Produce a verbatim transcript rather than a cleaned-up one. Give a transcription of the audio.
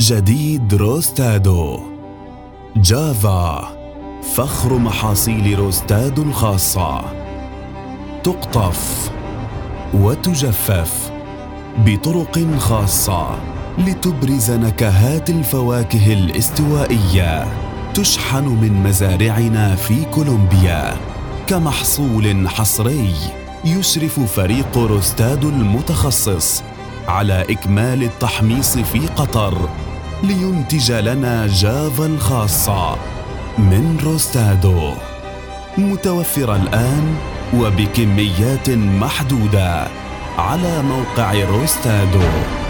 جديد روستادو جافا، فخر محاصيل روستادو الخاصة. تقطف وتجفف بطرق خاصة لتبرز نكهات الفواكه الاستوائية. تشحن من مزارعنا في كولومبيا كمحصول حصري. يشرف فريق روستادو المتخصص على إكمال التحميص في قطر لينتج لنا جافا الخاصة من روستادو، متوفرة الآن وبكميات محدودة على موقع روستادو.